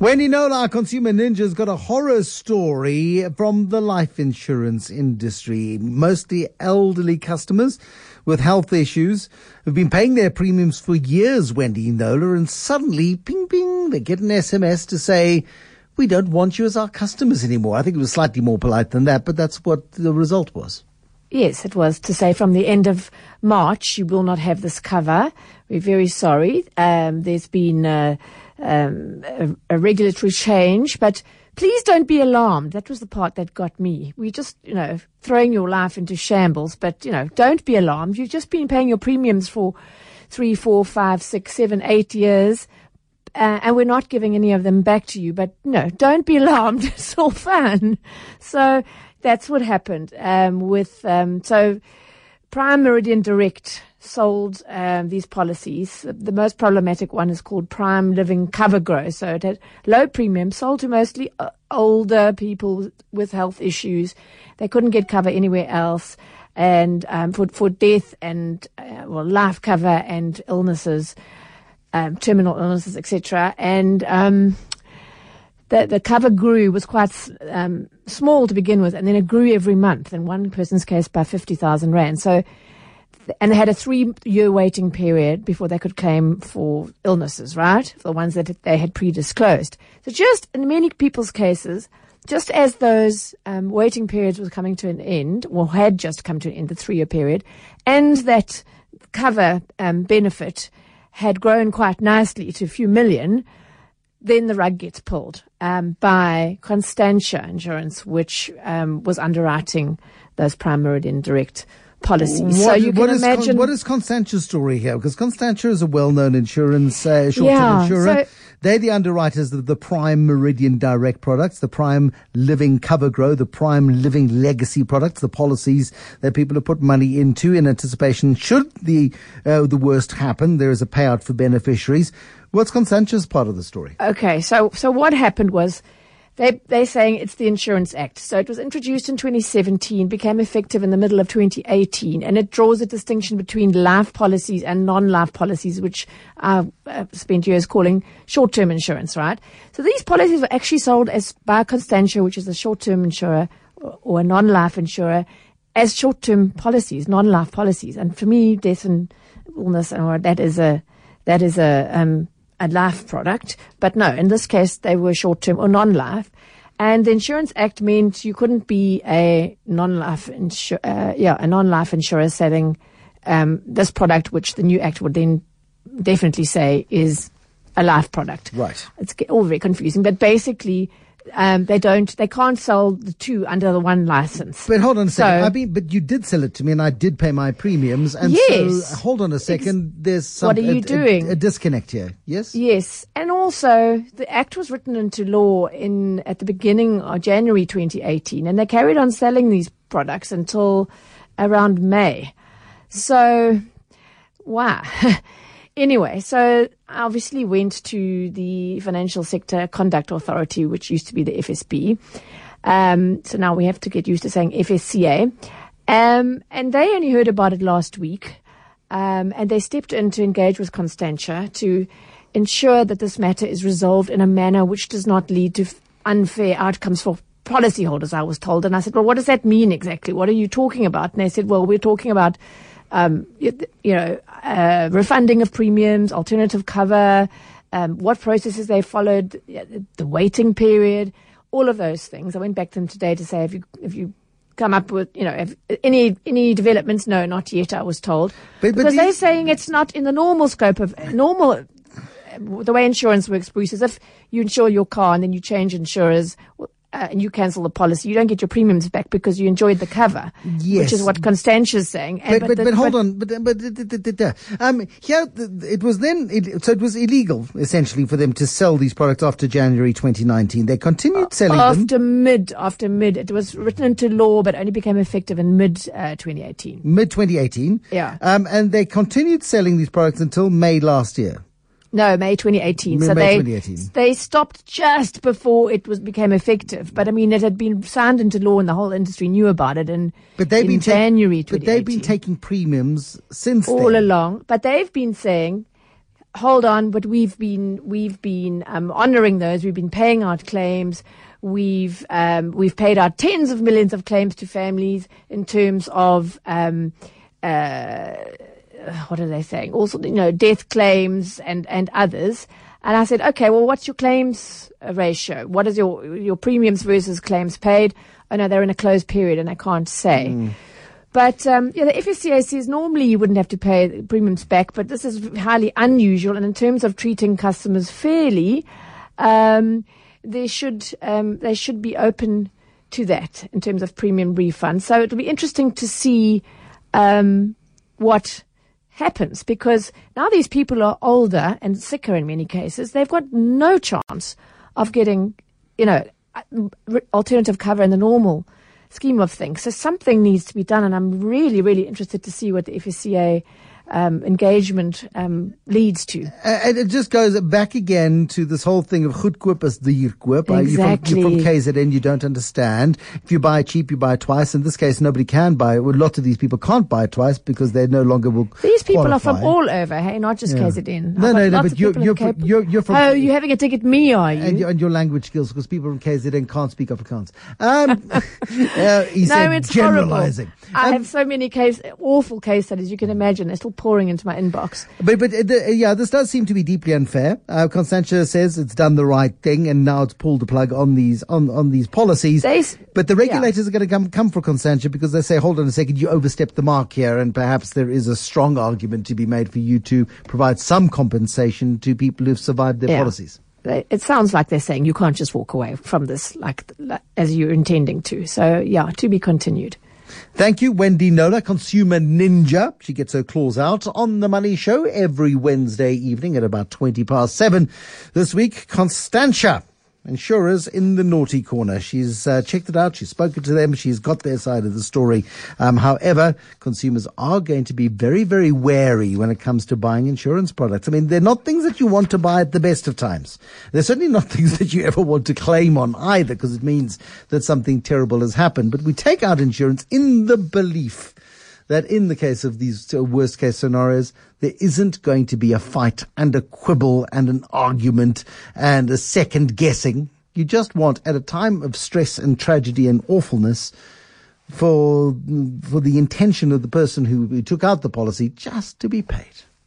Wendy Knowler, our consumer ninja's got a horror story from the life insurance industry. Mostly elderly customers with health issues who've been paying their premiums for years, Wendy Knowler, and suddenly, ping, ping, they get an SMS to say, we don't want you as our customers anymore. I think it was slightly more polite than that, but that's what the result was. Yes, it was to say from the end of March, you will not have this cover. We're very sorry. There's been a regulatory change, but please don't be alarmed. That was the part that got me. We just, throwing your life into shambles, but, don't be alarmed. You've just been paying your premiums for 3, 4, 5, 6, 7, 8 years, and we're not giving any of them back to you. But, don't be alarmed. It's all fun. So that's what happened so Prime Meridian Direct sold these policies. The most problematic one is called Prime Living Cover Grow. So it had low premium, sold to mostly older people with health issues. They couldn't get cover anywhere else. And for death and life cover and illnesses, terminal illnesses, etc. And the cover grew, was quite small to begin with, and then it grew every month, in one person's case by 50,000 Rand. So, and they had a 3-year waiting period before they could claim for illnesses, right? For the ones that they had pre-disclosed. So just in many people's cases, just as those waiting periods was coming to an end, or had just come to an end, the 3-year period, and that cover benefit had grown quite nicely to a few million, then the rug gets pulled by Constantia Insurance, which was underwriting those Prime Meridian Direct policies. So you can imagine... what is Constantia's story here? Because Constantia is a well-known insurance, short-term insurer. So, they're the underwriters of the Prime Meridian Direct products, the Prime Living Cover Grow, the Prime Living Legacy products, the policies that people have put money into in anticipation should the worst happen. There is a payout for beneficiaries. What's Constantia's part of the story? Okay, so what happened was they're saying it's the Insurance Act. So it was introduced in 2017, became effective in the middle of 2018, and it draws a distinction between life policies and non-life policies, which I've spent years calling short-term insurance, right? So these policies were actually sold by Constantia, which is a short-term insurer or a non-life insurer, as short-term policies, non-life policies. And for me, death and illness, that is a life product. But no, in this case, they were short-term or non-life. And the Insurance Act meant you couldn't be a non-life insurer selling this product, which the new Act would then definitely say is a life product. Right. It's all very confusing. But basically, they can't sell the two under the one license. But hold on a second. But you did sell it to me and I did pay my premiums. And yes. So, hold on a second. There's some... What are you doing? A disconnect here. Yes? Yes. And also, the Act was written into law at the beginning of January 2018, and they carried on selling these products until around May. So, wow. Anyway, so I obviously went to the Financial Sector Conduct Authority, which used to be the FSB. So now we have to get used to saying FSCA. And they only heard about it last week. And they stepped in to engage with Constantia to ensure that this matter is resolved in a manner which does not lead to unfair outcomes for policyholders, I was told. And I said, well, what does that mean exactly? What are you talking about? And they said, well, we're talking about refunding of premiums, alternative cover, what processes they followed, the waiting period, all of those things. I went back to them today to say, if you come up with, any developments? No, not yet, I was told. Because they're saying it's not in the normal scope of the way insurance works, Bruce, is if you insure your car and then you change insurers, and you cancel the policy, you don't get your premiums back because you enjoyed the cover. Yes. Which is what Constantia's saying. Here, it was illegal, essentially, for them to sell these products after January 2019. They continued selling them. After mid. It was written into law, but only became effective in mid 2018. Mid 2018? Yeah. And they continued selling these products until May last year. No, May 2018. So they stopped just before it became effective. But I mean, it had been signed into law and the whole industry knew about it in January 2018. But they've been taking premiums since all along. But they've been saying, hold on, but we've been honouring those. We've been paying out claims. We've paid out tens of millions of claims to families in terms of what are they saying? Also, death claims and others. And I said, okay, well, what's your claims ratio? What is your premiums versus claims paid? Oh no, they're in a closed period and I can't say. But the FSCA says normally you wouldn't have to pay the premiums back, but this is highly unusual. And in terms of treating customers fairly, they should be open to that in terms of premium refund. So it'll be interesting to see what happens, because now these people are older and sicker in many cases. They've got no chance of getting, alternative cover in the normal scheme of things. So something needs to be done, and I'm really, really interested to see what the FSCA engagement leads to. And it just goes back again to this whole thing of goedkoop is duurkoop. Exactly. You're from KZN, you don't understand. If you buy cheap, you buy twice. In this case, nobody can buy. Well, a lot of these people can't buy twice because they no longer will These people qualify. are from all over, hey, not just KZN. No, but you're from... Oh, you're having a dig at me, are you? And your language skills, because people from KZN can't speak Afrikaans. He No, said it's generalizing. horrible. I have so many awful case studies you can imagine. They're still pouring into my inbox. But this does seem to be deeply unfair. Constantia says it's done the right thing, and now it's pulled the plug on these policies. But the regulators are going to come for Constantia because they say, hold on a second, you overstepped the mark here, and perhaps there is a strong argument to be made for you to provide some compensation to people who've survived their policies. It sounds like they're saying you can't just walk away from this like as you're intending to. So, to be continued. Thank you, Wendy Knowler, Consumer Ninja. She gets her claws out on The Money Show every Wednesday evening at about 7:20. This week, Constantia, insurers in the naughty corner. She's checked it out. She's spoken to them. She's got their side of the story. However, consumers are going to be very, very wary when it comes to buying insurance products. I mean, they're not things that you want to buy at the best of times. They're certainly not things that you ever want to claim on either, because it means that something terrible has happened. But we take out insurance in the belief that in the case of these worst case scenarios, there isn't going to be a fight and a quibble and an argument and a second guessing. You just want, at a time of stress and tragedy and awfulness, for the intention of the person who took out the policy just to be paid.